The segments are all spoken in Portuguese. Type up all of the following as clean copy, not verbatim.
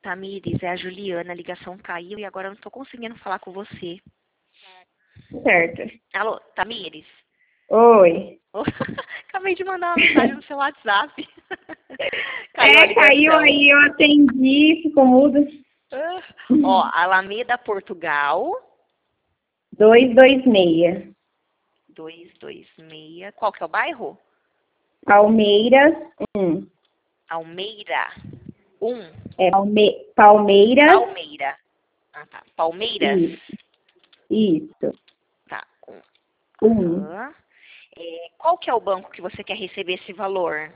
Tamires, é a Juliana, a ligação caiu e agora eu não tô conseguindo falar com você. Certo. Alô, Tamires? Oi. Acabei de mandar uma mensagem no seu WhatsApp. Caiu a ligação. Caiu aí, eu atendi, ficou mudo. Ó, Alameda, Portugal. 226. 226. Qual que é o bairro? Palmeiras 1. Almeida. 1. É Palmeiras. Palmeira. Ah, tá. Palmeiras. Isso. Tá. 1. Qual que é o banco que você quer receber esse valor?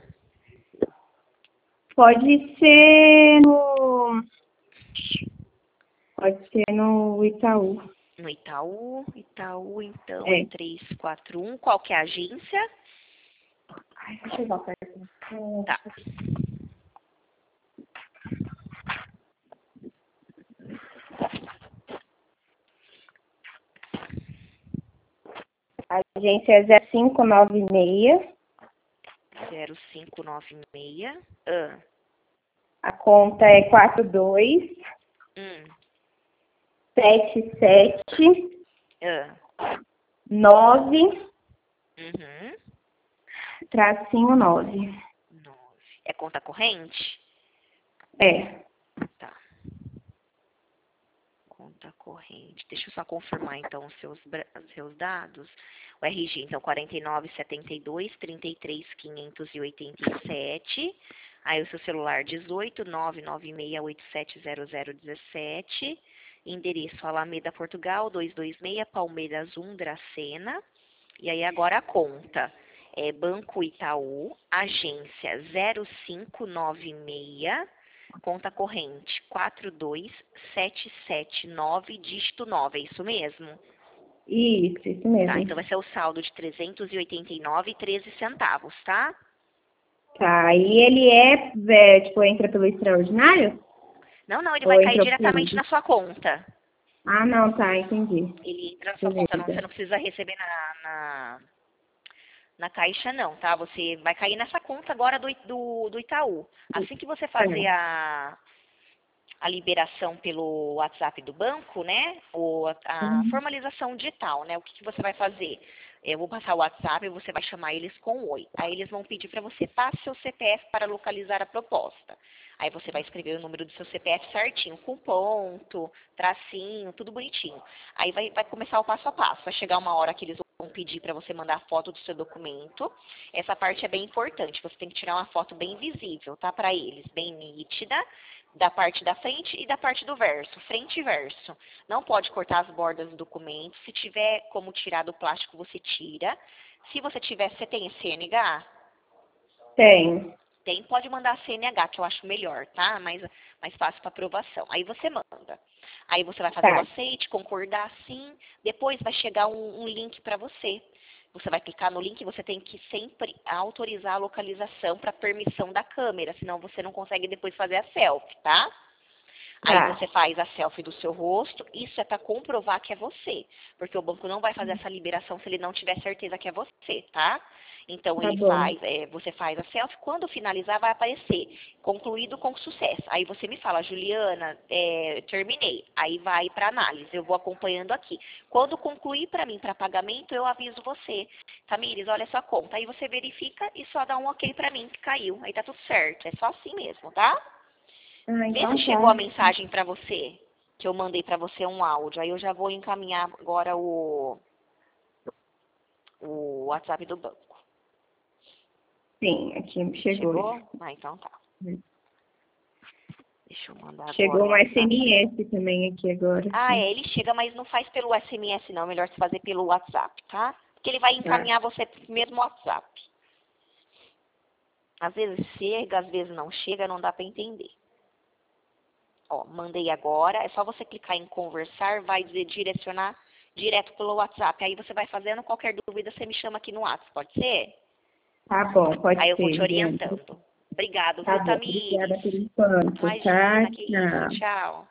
Pode ser no Itaú. No Itaú. Itaú, então, É. é 341. Qual que é a agência? Ai, deixa eu ver perto. Tá. A agência é 0596. 0596. A conta é 42 77 9 tracinho 9. 9. É conta corrente? É. Tá. Conta corrente. Deixa eu só confirmar, então, os seus dados. O RG, então, 4972 33 587. Aí o seu celular, 18 996870017. Endereço, Alameda, Portugal, 226, Palmeiras 1, Dracena. E aí agora a conta. É Banco Itaú, agência 0596. Conta corrente 42779, dígito 9, é isso mesmo? Isso mesmo. Tá, então vai ser o saldo de 389,13 centavos, tá? Tá, e ele tipo, entra pelo extraordinário? Não, ele Ou vai cair entra diretamente na sua conta. Ah, não, tá, entendi. Ele entra na sua conta, não, você não precisa receber na caixa não, tá? Você vai cair nessa conta agora do Itaú. Assim que você fazer a liberação pelo WhatsApp do banco, né? Ou a formalização digital, né? O que você vai fazer? Eu vou passar o WhatsApp e você vai chamar eles com oi. Aí eles vão pedir para você passe seu CPF para localizar a proposta. Aí você vai escrever o número do seu CPF certinho, com ponto, tracinho, tudo bonitinho. Aí vai começar o passo a passo. Vai chegar uma hora que eles vão pedir para você mandar a foto do seu documento. Essa parte é bem importante. Você tem que tirar uma foto bem visível, tá? Para eles, bem nítida, da parte da frente e da parte do verso, frente e verso. Não pode cortar as bordas do documento. Se tiver como tirar do plástico, você tira. Se você tiver, você tem CNH? Tem. Tem, pode mandar CNH, que eu acho melhor, tá? Mais fácil para aprovação. Aí você manda. Aí você vai fazer o aceite, concordar sim. Depois vai chegar um link para você. Você vai clicar no link e você tem que sempre autorizar a localização para permissão da câmera, senão você não consegue depois fazer a selfie, tá? Aí você faz a selfie do seu rosto, isso é para comprovar que é você, porque o banco não vai fazer essa liberação se ele não tiver certeza que é você, tá? Então você faz a selfie, quando finalizar vai aparecer concluído com sucesso. Aí você me fala, Juliana, terminei. Aí vai para análise, eu vou acompanhando aqui. Quando concluir para mim para pagamento, eu aviso você. Tamires, olha essa conta. Aí você verifica e só dá um ok para mim que caiu. Aí tá tudo certo, é só assim mesmo, tá? Vê se chegou a mensagem para você, que eu mandei para você um áudio. Aí eu já vou encaminhar agora o WhatsApp do banco. Sim, aqui chegou. Ah, então tá. Deixa eu mandar agora. Chegou um SMS também aqui agora. Ah, ele chega, mas não faz pelo SMS não. Melhor se fazer pelo WhatsApp, tá? Porque ele vai encaminhar você pro mesmo WhatsApp. Às vezes chega, às vezes não chega, não dá para entender. Ó, mandei agora, é só você clicar em conversar, vai direcionar direto pelo WhatsApp. Aí você vai fazendo, qualquer dúvida, você me chama aqui no WhatsApp, pode ser? Tá bom, pode ser. Aí eu vou te orientando. Obrigado, Tá viu, bom, Tamires? obrigada por enquanto, Imagina, tá? que isso, tchau.